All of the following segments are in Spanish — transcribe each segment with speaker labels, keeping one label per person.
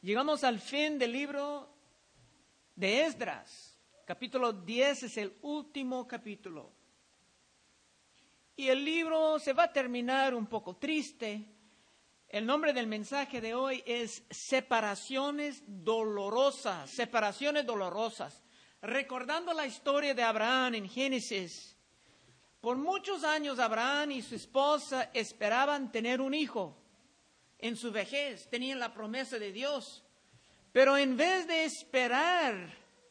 Speaker 1: Llegamos al fin del libro de Esdras. Capítulo 10 es el último capítulo. Y el libro se va a terminar un poco triste. El nombre del mensaje de hoy es Separaciones dolorosas. Separaciones dolorosas. Recordando la historia de Abraham en Génesis. Por muchos años Abraham y su esposa esperaban tener un hijo. En su vejez tenían la promesa de Dios. Pero en vez de esperar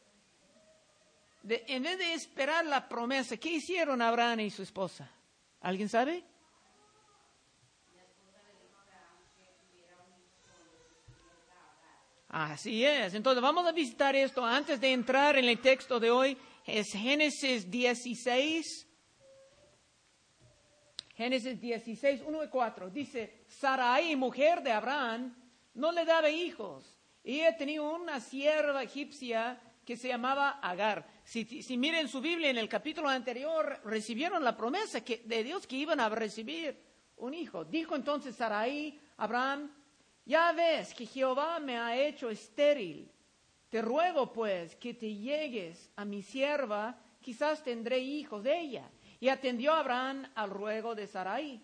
Speaker 1: la promesa, ¿qué hicieron Abraham y su esposa? ¿Alguien sabe? Así es. Entonces vamos a visitar esto antes de entrar en el texto de hoy. Es Génesis 16. Génesis 16, 1 y 4. Dice, Sarai, mujer de Abraham, no le daba hijos. Y ella tenía una sierva egipcia que se llamaba Agar. Si miren su Biblia, en el capítulo anterior recibieron la promesa de Dios que iban a recibir un hijo. Dijo entonces Sarai a Abraham, ya ves que Jehová me ha hecho estéril. Te ruego pues que te llegues a mi sierva, quizás tendré hijos de ella. Y atendió Abraham al ruego de Sarai.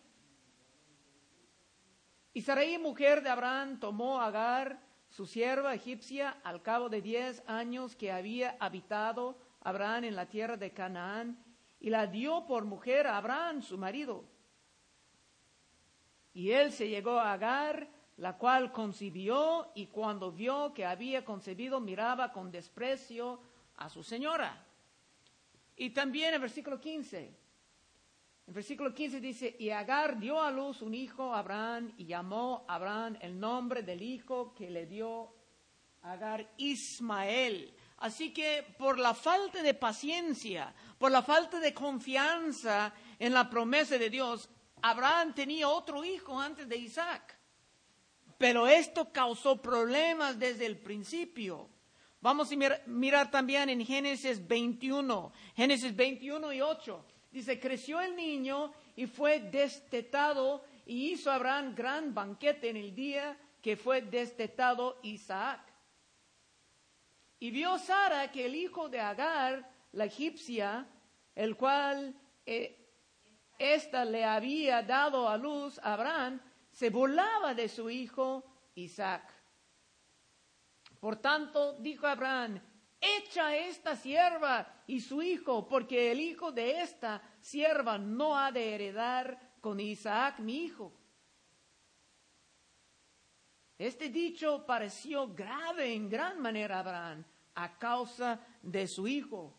Speaker 1: Y Sarai, mujer de Abraham, tomó a Agar, su sierva egipcia, al cabo de 10 años que había habitado Abraham en la tierra de Canaán, y la dio por mujer a Abraham, su marido. Y él se llegó a Agar, la cual concibió, y cuando vio que había concebido, miraba con desprecio a su señora. Y también en versículo 15. En versículo 15 dice, y Agar dio a luz un hijo a Abraham, y llamó a Abraham el nombre del hijo que le dio Agar, Ismael. Así que por la falta de paciencia, por la falta de confianza en la promesa de Dios, Abraham tenía otro hijo antes de Isaac. Pero esto causó problemas desde el principio. Vamos a mirar también en Génesis 21 y 8. Dice, creció el niño y fue destetado, y hizo Abraham gran banquete en el día que fue destetado Isaac. Y vio Sara que el hijo de Agar, la egipcia, el cual ésta le había dado a luz a Abraham, se burlaba de su hijo Isaac. Por tanto, dijo Abraham, echa esta sierva y su hijo, porque el hijo de esta sierva no ha de heredar con Isaac mi hijo. Este dicho pareció grave en gran manera a Abraham a causa de su hijo.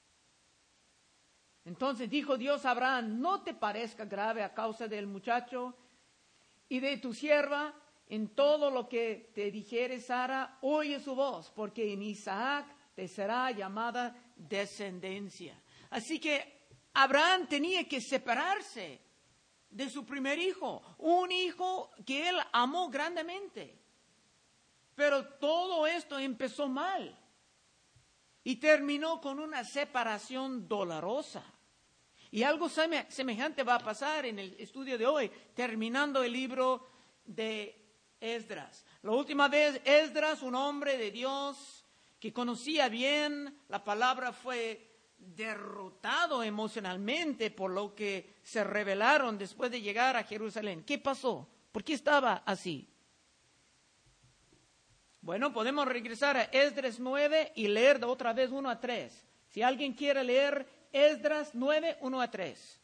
Speaker 1: Entonces dijo Dios a Abraham, no te parezca grave a causa del muchacho y de tu sierva. En todo lo que te dijere Sara, oye su voz, porque en Isaac te será llamada descendencia. Así que Abraham tenía que separarse de su primer hijo, un hijo que él amó grandemente. Pero todo esto empezó mal y terminó con una separación dolorosa. Y algo semejante va a pasar en el estudio de hoy, terminando el libro de Esdras. La última vez Esdras, un hombre de Dios que conocía bien la palabra, fue derrotado emocionalmente por lo que se rebelaron después de llegar a Jerusalén. ¿Qué pasó? ¿Por qué estaba así? Bueno, podemos regresar a Esdras 9 y leer de otra vez 1 a 3. Si alguien quiere leer Esdras 9, 1 a 3.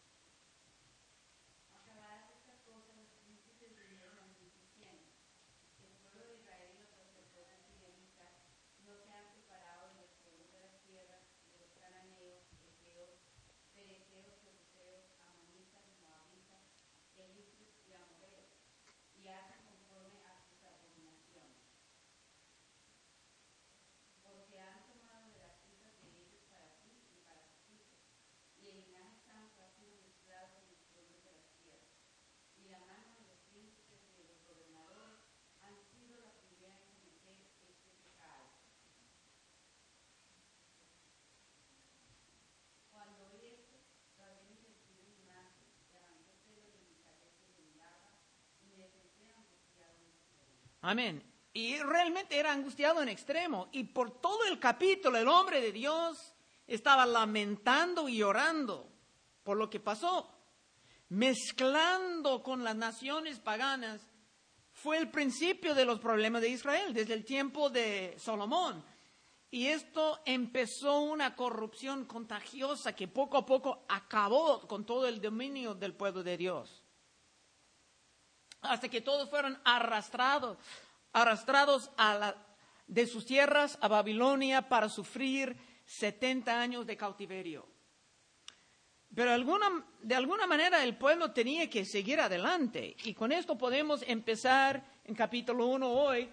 Speaker 1: Amén. Y realmente era angustiado en extremo. Y por todo el capítulo el hombre de Dios estaba lamentando y orando por lo que pasó. Mezclando con las naciones paganas fue el principio de los problemas de Israel desde el tiempo de Salomón. Y esto empezó una corrupción contagiosa que poco a poco acabó con todo el dominio del pueblo de Dios. Hasta que todos fueron arrastrados de sus tierras a Babilonia para sufrir 70 años de cautiverio. Pero de alguna manera el pueblo tenía que adelante. Y con esto podemos empezar en capítulo 1 hoy,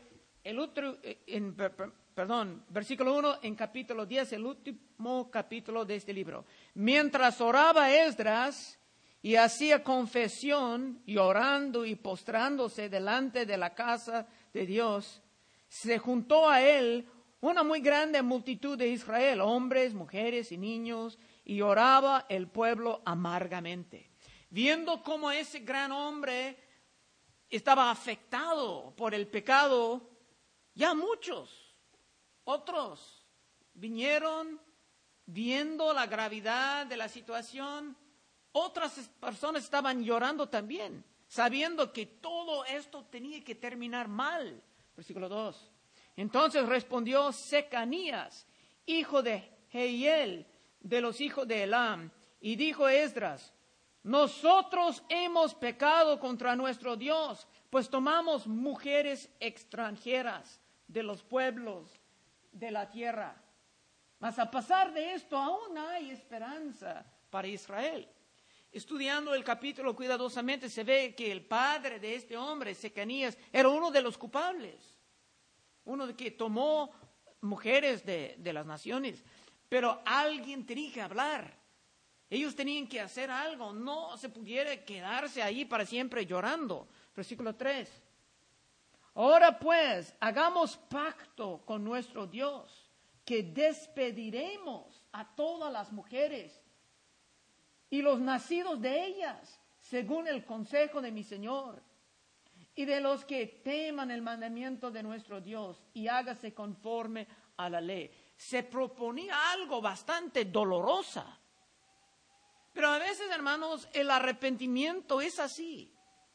Speaker 1: versículo 1 en capítulo 10, el último capítulo de este libro. Mientras oraba Esdras y hacía confesión, llorando y postrándose delante de la casa de Dios, se juntó a él una muy grande multitud de Israel, hombres, mujeres y niños, y oraba el pueblo amargamente. Viendo cómo ese gran hombre estaba afectado por el pecado, ya muchos, otros, vinieron viendo la gravedad de la situación. Otras personas estaban llorando también, sabiendo que todo esto tenía que terminar mal. Versículo 2. Entonces respondió Secanías, hijo de Jehiel, de los hijos de Elam, y dijo Esdras: nosotros hemos pecado contra nuestro Dios, pues tomamos mujeres extranjeras de los pueblos de la tierra. Mas a pesar de esto, aún hay esperanza para Israel. Estudiando el capítulo cuidadosamente, se ve que el padre de este hombre, Secanías, era uno de los culpables. Uno que tomó mujeres de las naciones. Pero alguien tenía que hablar. Ellos tenían que hacer algo. No se pudiera quedarse ahí para siempre llorando. Versículo 3. Ahora pues, hagamos pacto con nuestro Dios, que despediremos a todas las mujeres y los nacidos de ellas, según el consejo de mi Señor, y de los que teman el mandamiento de nuestro Dios, y hágase conforme a la ley. Se proponía algo bastante dolorosa. Pero a veces, hermanos, el arrepentimiento es así.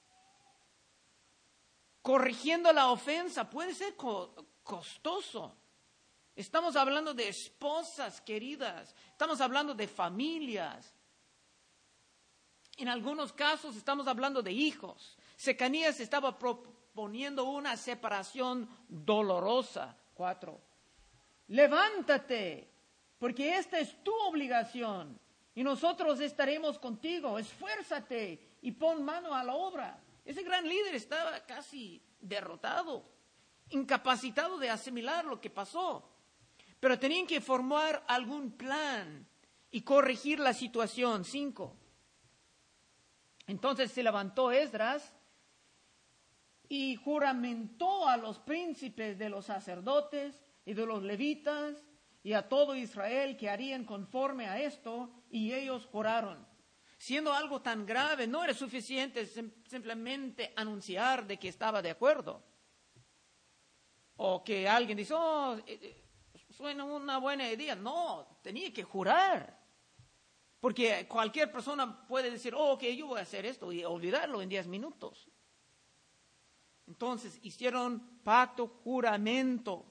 Speaker 1: Corrigiendo la ofensa puede ser costoso. Estamos hablando de esposas queridas, estamos hablando de familias. En algunos casos estamos hablando de hijos. Secanías estaba proponiendo una separación dolorosa. 4. Levántate, porque esta es tu obligación, y nosotros estaremos contigo. Esfuérzate y pon mano a la obra. Ese gran líder estaba casi derrotado, incapacitado de asimilar lo que pasó. Pero tenían que formar algún plan y corregir la situación. 5. Entonces se levantó Esdras y juramentó a los príncipes de los sacerdotes y de los levitas y a todo Israel que harían conforme a esto, y ellos juraron. Siendo algo tan grave, no era suficiente simplemente anunciar de que estaba de acuerdo. O que alguien dice, suena una buena idea. No, tenía que jurar. Porque cualquier persona puede decir, ok, yo voy a hacer esto, y olvidarlo en 10 minutos. Entonces hicieron pacto, juramento.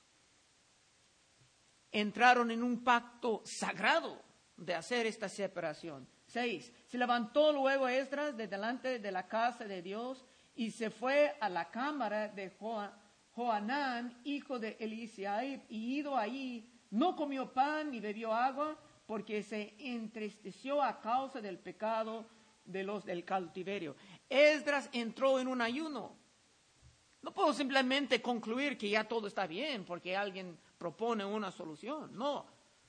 Speaker 1: Entraron en un pacto sagrado de hacer esta separación. 6. Se levantó luego Esdras de delante de la casa de Dios y se fue a la cámara de Johanán, hijo de Elisiaib, y ido allí, no comió pan ni bebió agua, porque se entristeció a causa del pecado de los del cautiverio. Esdras entró en un ayuno. No puedo simplemente concluir que ya todo está bien porque alguien propone una solución. No.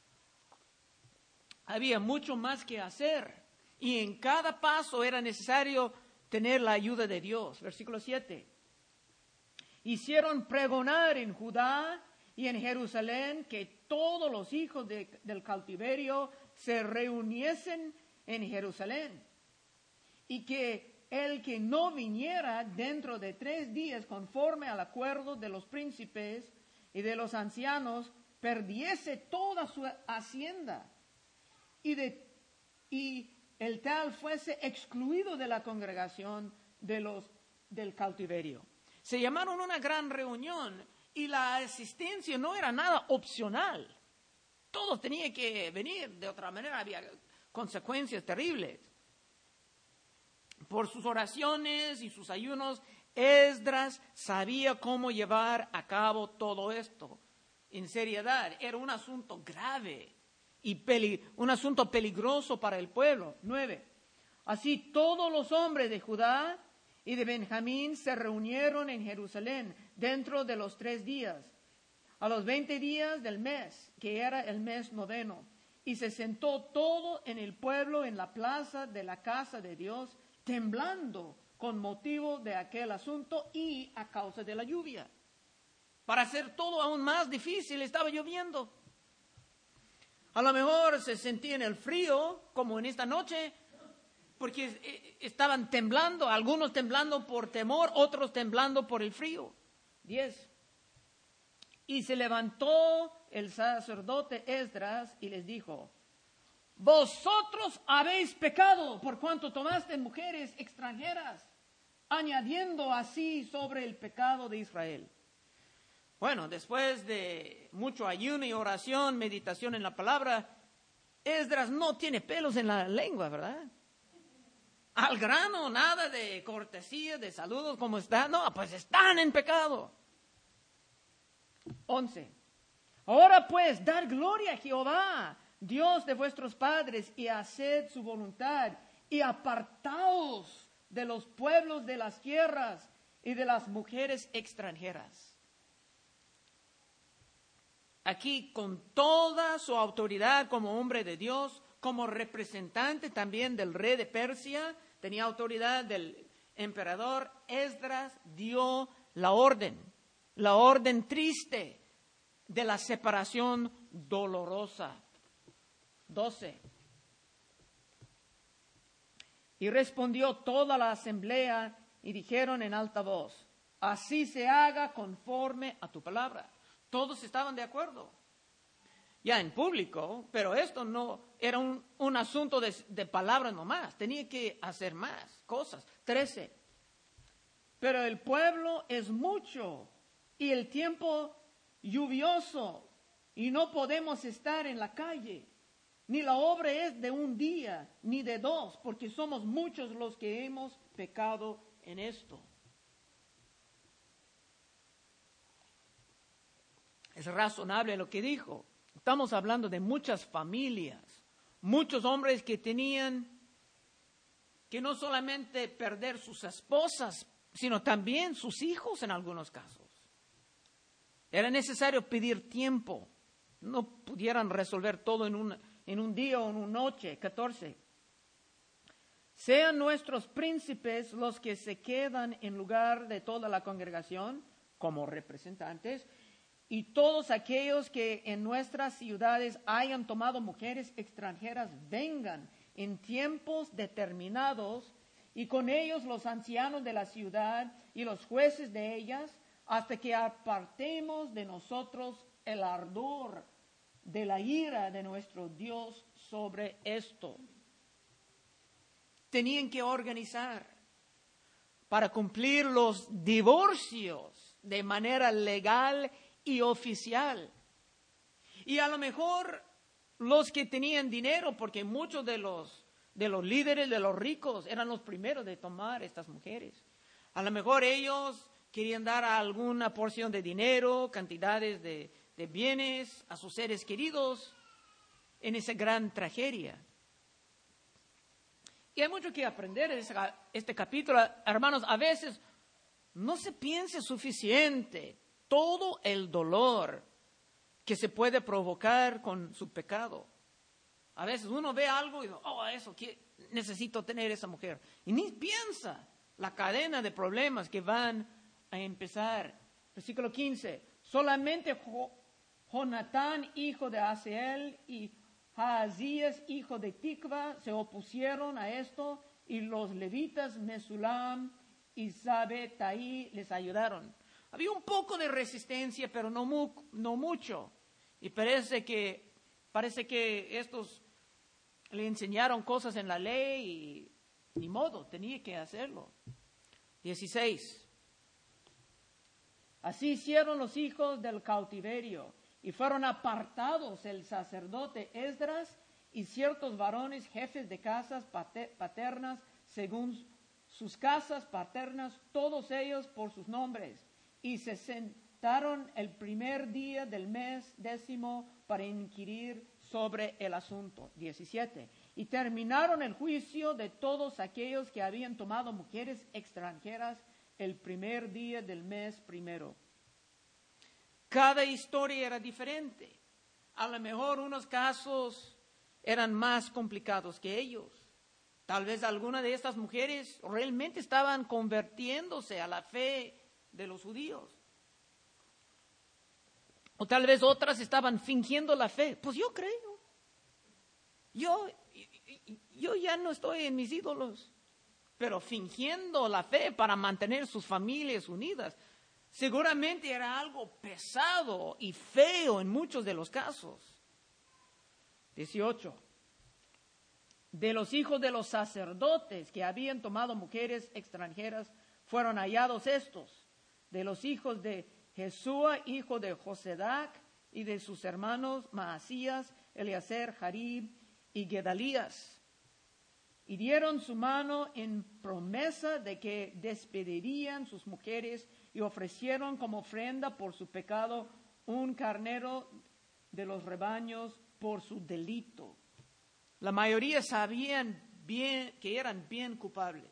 Speaker 1: Había mucho más que hacer. Y en cada paso era necesario tener la ayuda de Dios. Versículo 7. Hicieron pregonar en Judá y en Jerusalén que todos los hijos del cautiverio se reuniesen en Jerusalén, y que el que no viniera dentro de 3 días conforme al acuerdo de los príncipes y de los ancianos, perdiese toda su hacienda, y el tal fuese excluido de la congregación del cautiverio. Se llamaron una gran reunión y la asistencia no era nada opcional. Todos tenían que venir, de otra manera había consecuencias terribles. Por sus oraciones y sus ayunos, Esdras sabía cómo llevar a cabo todo esto en seriedad. Era un asunto grave y un asunto peligroso para el pueblo. 9. Así todos los hombres de Judá y de Benjamín se reunieron en Jerusalén dentro de los 3 días, a los 20 días del mes, que era el mes 9, y se sentó todo en el pueblo en la plaza de la casa de Dios, temblando con motivo de aquel asunto y a causa de la lluvia. Para hacer todo aún más difícil, estaba lloviendo. A lo mejor se sentían el frío, como en esta noche, porque estaban temblando, algunos temblando por temor, otros temblando por el frío. 10. Y se levantó el sacerdote Esdras y les dijo: vosotros habéis pecado por cuanto tomaste mujeres extranjeras, añadiendo así sobre el pecado de Israel. Bueno, después de mucho ayuno y oración, meditación en la palabra, Esdras no tiene pelos en la lengua, ¿verdad? Al grano, nada de cortesía, de saludos, ¿cómo están? No, pues están en pecado. 11. Ahora pues, dad gloria a Jehová, Dios de vuestros padres, y haced su voluntad, y apartaos de los pueblos de las tierras y de las mujeres extranjeras. Aquí, con toda su autoridad como hombre de Dios, como representante también del rey de Persia, tenía autoridad del emperador, Esdras dio la orden triste de la separación dolorosa. 12. Y respondió toda la asamblea y dijeron en alta voz: así se haga conforme a tu palabra. Todos estaban de acuerdo, ya en público, pero esto no era un asunto de palabras nomás, tenía que hacer más cosas. 13. Pero el pueblo es mucho y el tiempo lluvioso, y no podemos estar en la calle, ni la obra es de un día, ni de 2, porque somos muchos los que hemos pecado en esto. Es razonable lo que dijo. Estamos hablando de muchas familias, muchos hombres que tenían que no solamente perder sus esposas, sino también sus hijos en algunos casos. Era necesario pedir tiempo. No pudieran resolver todo en un día o en una noche. 14. Sean nuestros príncipes los que se quedan en lugar de toda la congregación como representantes, y todos aquellos que en nuestras ciudades hayan tomado mujeres extranjeras vengan en tiempos determinados, y con ellos los ancianos de la ciudad y los jueces de ellas, hasta que apartemos de nosotros el ardor de la ira de nuestro Dios sobre esto. Tenían que organizar para cumplir los divorcios de manera legal y oficial. Y a lo mejor los que tenían dinero, porque muchos de los líderes, de los ricos, eran los primeros de tomar estas mujeres. A lo mejor ellos querían dar alguna porción de dinero, cantidades de bienes a sus seres queridos en esa gran tragedia. Y hay mucho que aprender en este capítulo. Hermanos, a veces no se piensa suficiente todo el dolor que se puede provocar con su pecado. A veces uno ve algo y dice: eso, necesito tener esa mujer. Y ni piensa la cadena de problemas que van a empezar. Versículo 15. Solamente Jonatán, hijo de Asahel, y Jaazías, hijo de Tikva, se opusieron a esto y los levitas Mesulam y Sabetaí les ayudaron. Había un poco de resistencia, pero no mucho. Y parece que estos le enseñaron cosas en la ley y ni modo, tenía que hacerlo. 16. Así hicieron los hijos del cautiverio y fueron apartados el sacerdote Esdras y ciertos varones jefes de casas paternas según sus casas paternas, todos ellos por sus nombres, y se sentaron el primer día del mes 10 para inquirir sobre el asunto. 17. Y terminaron el juicio de todos aquellos que habían tomado mujeres extranjeras el primer día del mes 1. Cada historia era diferente. A lo mejor unos casos eran más complicados que ellos. Tal vez algunas de estas mujeres realmente estaban convirtiéndose a la fe de los judíos. O tal vez otras estaban fingiendo la fe. Pues yo creo. Yo ya no estoy en mis ídolos, pero fingiendo la fe para mantener sus familias unidas. Seguramente era algo pesado y feo en muchos de los casos. 18. De los hijos de los sacerdotes que habían tomado mujeres extranjeras, fueron hallados estos. De los hijos de Jesúa, hijo de Josedac, y de sus hermanos Maasías, Eliezer, Jarib y Gedalías. Y dieron su mano en promesa de que despedirían sus mujeres y ofrecieron como ofrenda por su pecado un carnero de los rebaños por su delito. La mayoría sabían bien que eran bien culpables.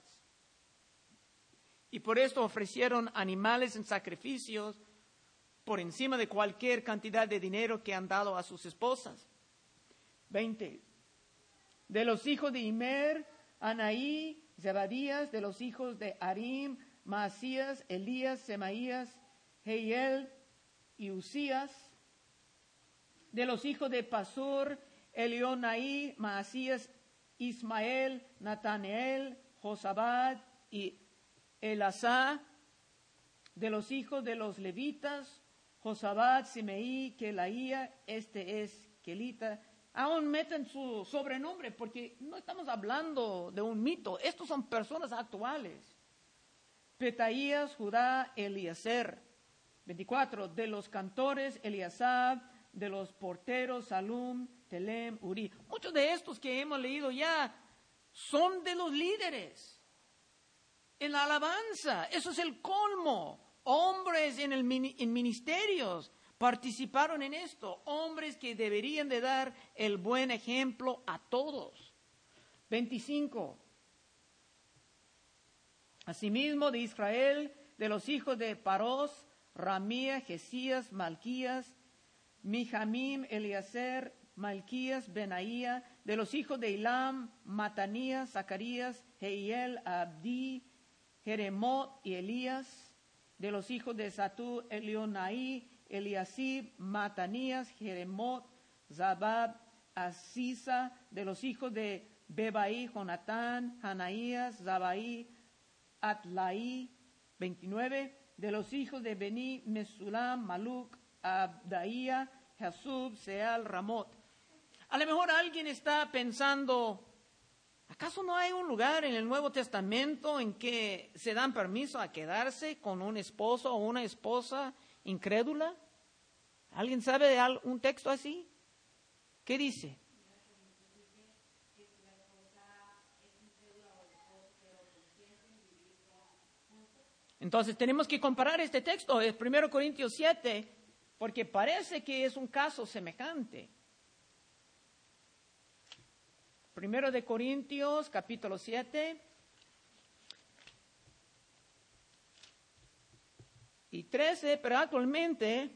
Speaker 1: Y por esto ofrecieron animales en sacrificios por encima de cualquier cantidad de dinero que han dado a sus esposas. 20. De los hijos de Imer, Anaí, Zebadías, de los hijos de Arim, Maasías, Elías, Semaías, Jehiel y Usías. De los hijos de Pasur, Elionaí, Maasías, Ismael, Nataneel, Josabad y Elasá. De los hijos de los levitas, Josabad, Simeí, Kelaía, este es Kelita. Aún meten su sobrenombre porque no estamos hablando de un mito. Estos son personas actuales. Petaías, Judá, Eliezer. 24. De los cantores, Eliasab. De los porteros, Salum, Telem, Uri. Muchos de estos que hemos leído ya son de los líderes en la alabanza. Eso es el colmo. Hombres en ministerios participaron en esto. Hombres que deberían de dar el buen ejemplo a todos. 25. Asimismo de Israel, de los hijos de Paros, Ramía, Jesías, Malquías, Mijamim, Eliezer, Malquías, Benaía, de los hijos de Ilam, Matanías, Zacarías, Jehiel, Abdi, Jeremot y Elías, de los hijos de Satú, Elionaí, Eliasib, Matanías, Jeremot, Zabab, Asisa, de los hijos de Bebaí, Jonatán, Hanaías, Zabaí, Atlaí. 29, de los hijos de Bení, Mesulam, Maluc, Abdaía, Jasub, Seal, Ramot. A lo mejor alguien está pensando, ¿acaso no hay un lugar en el Nuevo Testamento en que se dan permiso a quedarse con un esposo o una esposa incrédula? ¿Alguien sabe de un texto así? ¿Qué dice? Entonces tenemos que comparar este texto, es 1 Corintios 7, porque parece que es un caso semejante. 1 de Corintios, capítulo 7 y 13, pero actualmente,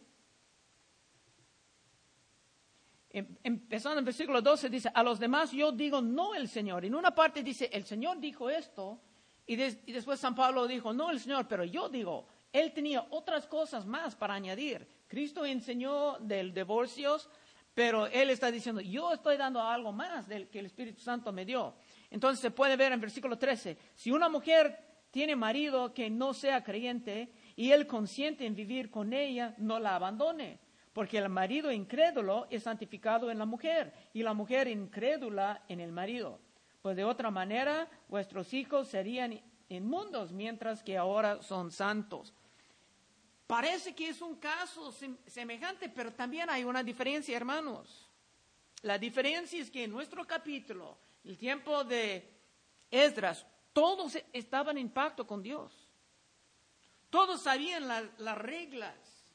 Speaker 1: empezando en versículo 12, dice, a los demás yo digo no el Señor. En una parte dice, el Señor dijo esto, y después San Pablo dijo, no el Señor, pero yo digo, él tenía otras cosas más para añadir. Cristo enseñó del divorcio, pero él está diciendo, yo estoy dando algo más del que el Espíritu Santo me dio. Entonces se puede ver en versículo 13, si una mujer tiene marido que no sea creyente y él consiente en vivir con ella, no la abandone, porque el marido incrédulo es santificado en la mujer y la mujer incrédula en el marido. Pues de otra manera, vuestros hijos serían inmundos, mientras que ahora son santos. Parece que es un caso semejante, pero también hay una diferencia, hermanos. La diferencia es que en nuestro capítulo, el tiempo de Esdras, todos estaban en pacto con Dios. Todos sabían las reglas.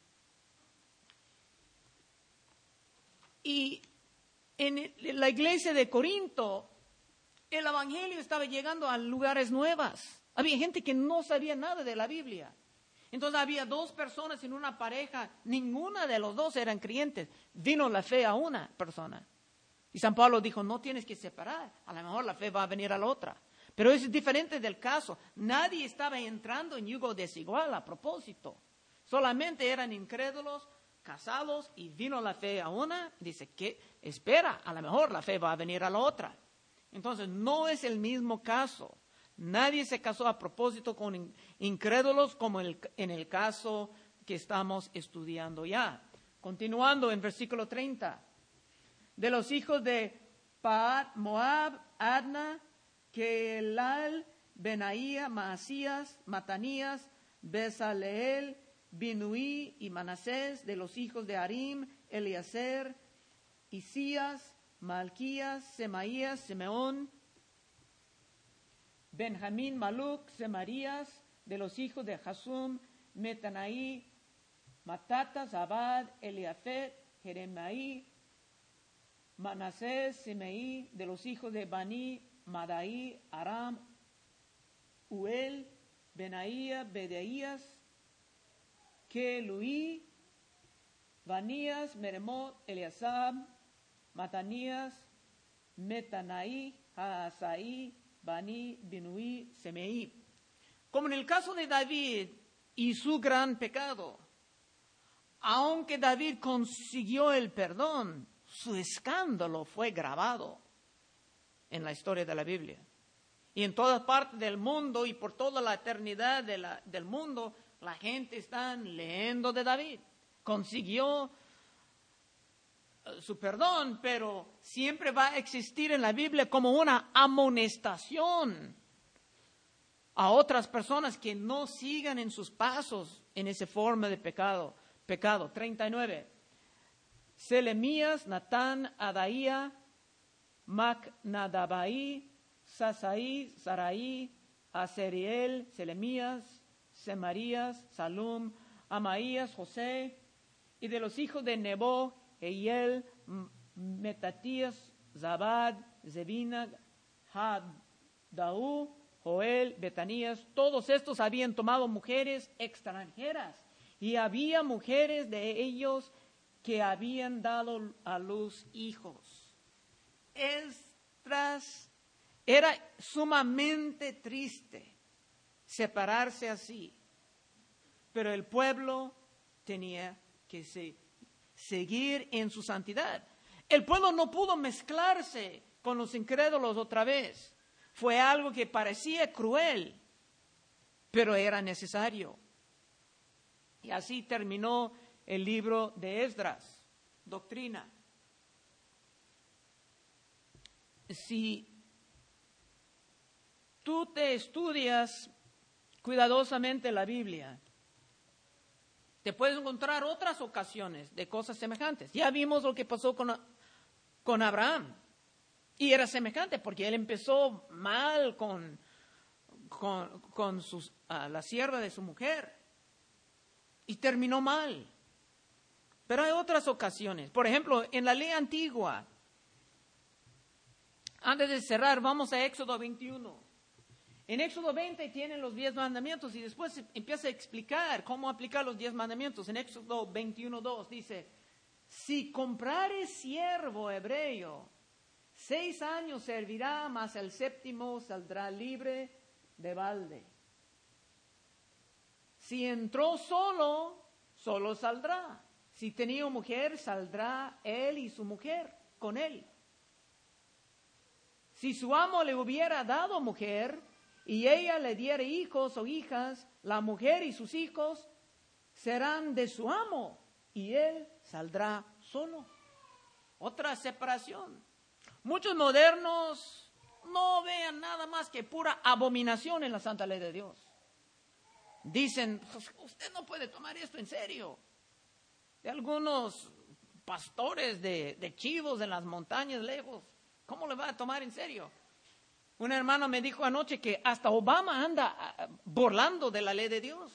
Speaker 1: Y en la iglesia de Corinto, el evangelio estaba llegando a lugares nuevos. Había gente que no sabía nada de la Biblia. Entonces había dos personas en una pareja, ninguna de los dos eran creyentes. Vino la fe a una persona. Y San Pablo dijo, no tienes que separar, a lo mejor la fe va a venir a la otra. Pero es diferente del caso. Nadie estaba entrando en yugo desigual a propósito. Solamente eran incrédulos, casados, y vino la fe a una. Dice, que espera, a lo mejor la fe va a venir a la otra. Entonces no es el mismo caso. Nadie se casó a propósito con incrédulos como en el caso que estamos estudiando ya. Continuando en versículo 30. De los hijos de Pahat, Moab, Adna, Kelal, Benaía, Maasías, Matanías, Bezaleel, Binuí y Manasés. De los hijos de Arim, Eliezer, Isías, Malquías, Semaías, Simeón, Benjamín, Maluc, Semarías. De los hijos de Jasum, Metanaí, Matata, Zabad, Eliafet, Jeremaí, Manasés, Simeí. De los hijos de Bani, Madaí, Aram, Uel, Benaía, Bedeías, Keluí, Vanías, Meremot, Eliasab, Matanías, Metanaí, Haasaí, Bani, Binuí, Semeí. Como en el caso de David y su gran pecado, aunque David consiguió el perdón, su escándalo fue grabado en la historia de la Biblia. Y en todas partes del mundo y por toda la eternidad del mundo, la gente está leyendo de David. Consiguió su perdón, pero siempre va a existir en la Biblia como una amonestación a otras personas que no sigan en sus pasos en esa forma de pecado. 39. Selemías, Natán, Adaía, Macnadabaí, Sasaí, Saraí, Aseriel, Selemías, Semarías, Salum, Amaías, José. Y de los hijos de Nebo, Eiel, Metatías, Zabad, Zebina, Haddaú, Joel, Betanías. Todos estos habían tomado mujeres extranjeras y había mujeres de ellos que habían dado a luz hijos. Esdras era sumamente triste separarse así, pero el pueblo tenía que seguir en su santidad. El pueblo no pudo mezclarse con los incrédulos otra vez. Fue algo que parecía cruel, pero era necesario. Y así terminó el libro de Esdras, doctrina. Si tú te estudias cuidadosamente la Biblia, te puedes encontrar otras ocasiones de cosas semejantes. Ya vimos lo que pasó con Abraham. Y era semejante porque él empezó mal con la sierva de su mujer. Y terminó mal. Pero hay otras ocasiones. Por ejemplo, en la ley antigua. Antes de cerrar, vamos a Éxodo 21. En Éxodo 20 tienen los 10 mandamientos y después empieza a explicar cómo aplicar los 10 mandamientos. En Éxodo 21:2 dice, si comprares siervo hebreo, 6 años servirá, mas el 7º saldrá libre de balde. Si entró solo, solo saldrá. Si tenía mujer, saldrá él y su mujer con él. Si su amo le hubiera dado mujer y ella le diera hijos o hijas, la mujer y sus hijos serán de su amo y él saldrá solo. Otra separación. Muchos modernos no vean nada más que pura abominación en la santa ley de Dios. Dicen, pues, usted no puede tomar esto en serio. De algunos pastores de chivos en las montañas lejos, ¿cómo le va a tomar en serio? Un hermano me dijo anoche que hasta Obama anda burlando de la ley de Dios.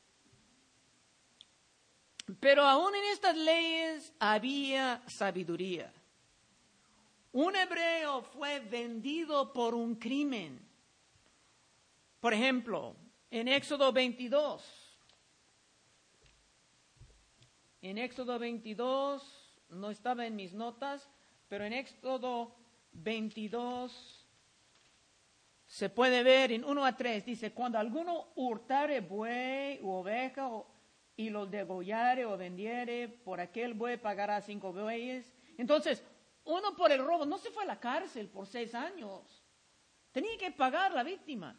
Speaker 1: Pero aún en estas leyes había sabiduría. Un hebreo fue vendido por un crimen. Por ejemplo, en Éxodo 22. En Éxodo 22, no estaba en mis notas, pero en Éxodo 22 se puede ver en 1-3, dice, cuando alguno hurtare buey u oveja y los degollare o vendiere, por aquel buey pagará 5 bueyes. Entonces, uno por el robo no se fue a la cárcel por 6 años. Tenía que pagar la víctima.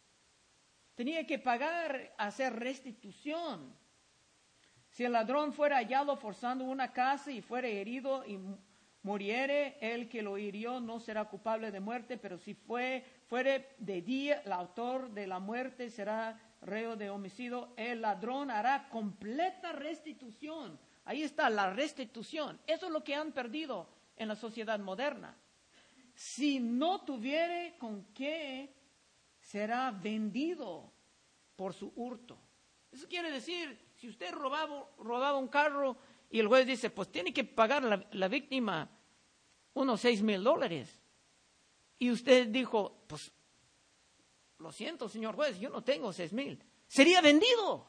Speaker 1: Tenía que pagar, hacer restitución. Si el ladrón fuera hallado forzando una casa y fuera herido y muriere, el que lo hirió no será culpable de muerte, pero si fuere de día, el autor de la muerte será reo de homicidio. El ladrón hará completa restitución. Ahí está la restitución. Eso es lo que han perdido en la sociedad moderna. Si no tuviere con qué, será vendido por su hurto. Eso quiere decir, si usted robaba un carro y el juez dice, pues tiene que pagar la víctima unos $6,000. Y usted dijo, pues, lo siento, señor juez, yo no tengo 6,000. Sería vendido.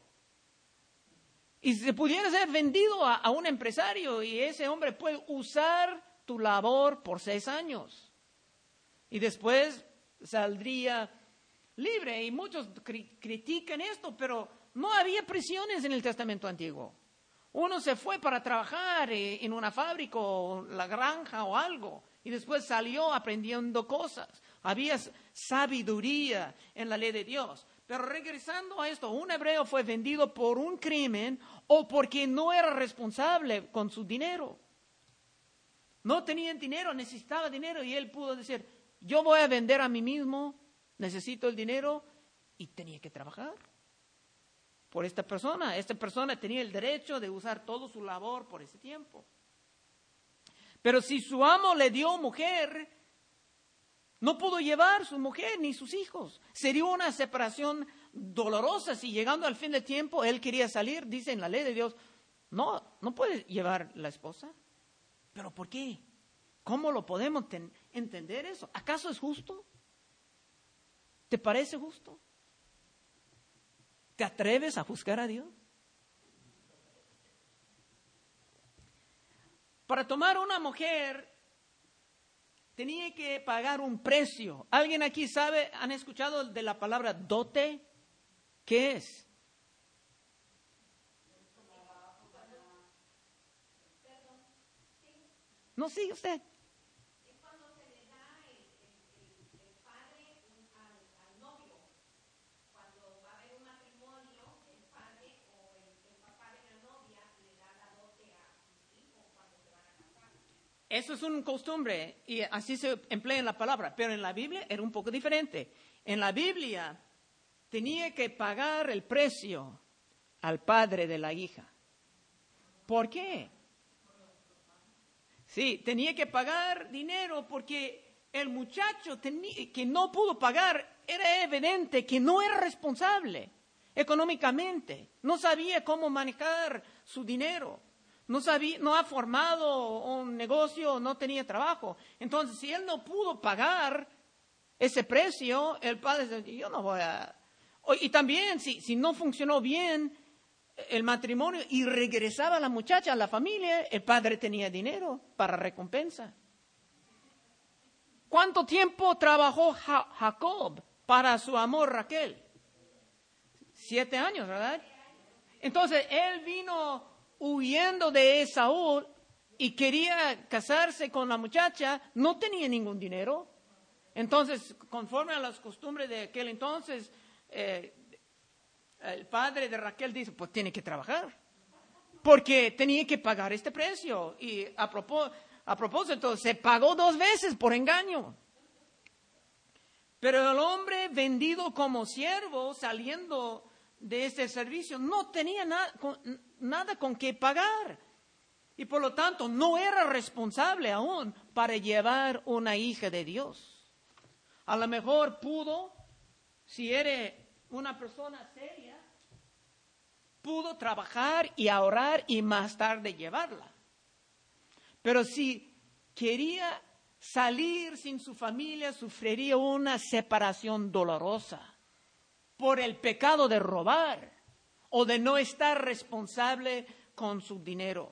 Speaker 1: Y se pudiera ser vendido a un empresario y ese hombre puede usar tu labor por 6 años. Y después saldría libre. Y muchos critican esto, pero no había prisiones en el Testamento Antiguo. Uno se fue para trabajar en una fábrica o la granja o algo. Y después salió aprendiendo cosas. Había sabiduría en la ley de Dios. Pero regresando a esto, un hebreo fue vendido por un crimen o porque no era responsable con su dinero. No tenía dinero, necesitaba dinero y él pudo decir, yo voy a vender a mí mismo, necesito el dinero y tenía que trabajar por esta persona. Esta persona tenía el derecho de usar todo su labor por ese tiempo. Pero si su amo le dio mujer, no pudo llevar su mujer ni sus hijos. Sería una separación dolorosa si llegando al fin del tiempo él quería salir, dice en la ley de Dios, no puede llevar la esposa. ¿Pero por qué? ¿Cómo lo podemos entender eso? ¿Acaso es justo? ¿Te parece justo? ¿Te atreves a juzgar a Dios? Para tomar una mujer tenía que pagar un precio. ¿Alguien aquí sabe, han escuchado de la palabra dote? ¿Qué es? No, sigue usted.
Speaker 2: Es cuando se le da el padre al novio. Cuando va a haber un matrimonio, el padre o el papá de la novia le da la dote a sus hijos cuando se van a casar.
Speaker 1: Eso es una costumbre y así se emplea en la palabra, pero en la Biblia era un poco diferente. En la Biblia tenía que pagar el precio al padre de la hija. ¿Por qué? Sí, tenía que pagar dinero porque el muchacho que no pudo pagar era evidente que no era responsable económicamente, no sabía cómo manejar su dinero. No ha formado un negocio, no tenía trabajo. Entonces, si él no pudo pagar ese precio, el padre dice, yo no voy a... Y también, si no funcionó bien el matrimonio y regresaba la muchacha a la familia, el padre tenía dinero para recompensa. ¿Cuánto tiempo trabajó Jacob para su amor Raquel? 7 años, ¿verdad? Entonces, él vino huyendo de Esaú y quería casarse con la muchacha, no tenía ningún dinero. Entonces, conforme a las costumbres de aquel entonces, el padre de Raquel dice, pues tiene que trabajar, porque tenía que pagar este precio. Y a propósito, se pagó 2 veces por engaño. Pero el hombre vendido como siervo, saliendo de este servicio, no tenía nada con qué pagar. Y por lo tanto, no era responsable aún para llevar una hija de Dios. A lo mejor pudo, si era una persona seria, pudo trabajar y ahorrar y más tarde llevarla. Pero si quería salir sin su familia, sufriría una separación dolorosa por el pecado de robar o de no estar responsable con su dinero.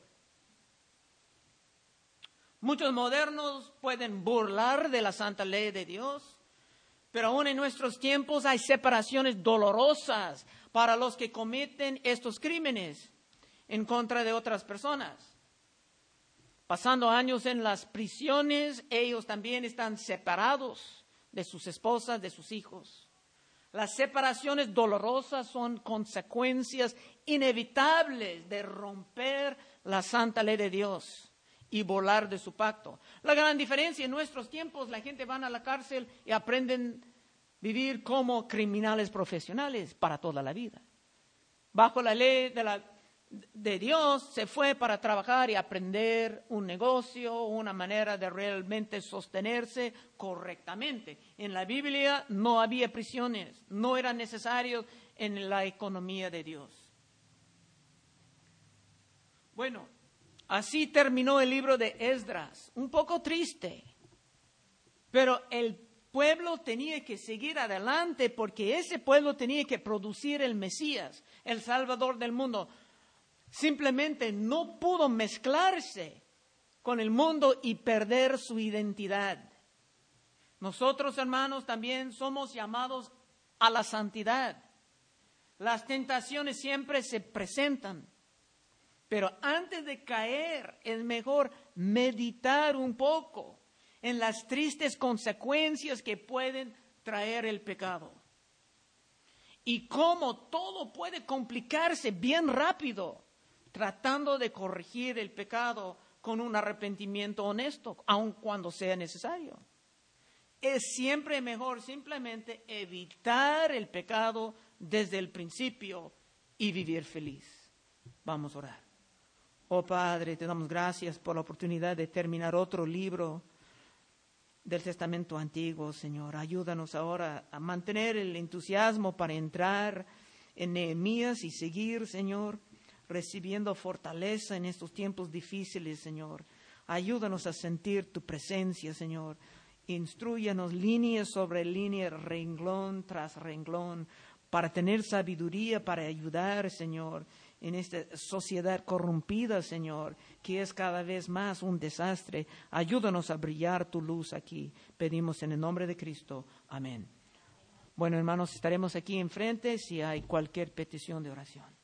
Speaker 1: Muchos modernos pueden burlar de la santa ley de Dios, pero aún en nuestros tiempos hay separaciones dolorosas para los que cometen estos crímenes en contra de otras personas. Pasando años en las prisiones, ellos también están separados de sus esposas, de sus hijos. Las separaciones dolorosas son consecuencias inevitables de romper la santa ley de Dios y volar de su pacto. La gran diferencia en nuestros tiempos, la gente va a la cárcel y aprenden a vivir como criminales profesionales para toda la vida. Bajo la ley de Dios se fue para trabajar y aprender un negocio, una manera de realmente sostenerse correctamente. En la Biblia no había prisiones, no eran necesarios en la economía de Dios. Bueno, así terminó el libro de Esdras, un poco triste, pero el pueblo tenía que seguir adelante porque ese pueblo tenía que producir el Mesías, el Salvador del mundo. Simplemente no pudo mezclarse con el mundo y perder su identidad. Nosotros, hermanos, también somos llamados a la santidad. Las tentaciones siempre se presentan. Pero antes de caer, es mejor meditar un poco en las tristes consecuencias que pueden traer el pecado. Y cómo todo puede complicarse bien rápido, tratando de corregir el pecado con un arrepentimiento honesto, aun cuando sea necesario. Es siempre mejor simplemente evitar el pecado desde el principio y vivir feliz. Vamos a orar. Oh Padre, te damos gracias por la oportunidad de terminar otro libro del Testamento Antiguo, Señor. Ayúdanos ahora a mantener el entusiasmo para entrar en Nehemías y seguir, Señor, recibiendo fortaleza en estos tiempos difíciles, Señor. Ayúdanos a sentir tu presencia, Señor. Instrúyanos línea sobre línea, renglón tras renglón, para tener sabiduría, para ayudar, Señor, en esta sociedad corrompida, Señor, que es cada vez más un desastre. Ayúdanos a brillar tu luz aquí. Pedimos en el nombre de Cristo. Amén. Bueno, hermanos, estaremos aquí enfrente si hay cualquier petición de oración.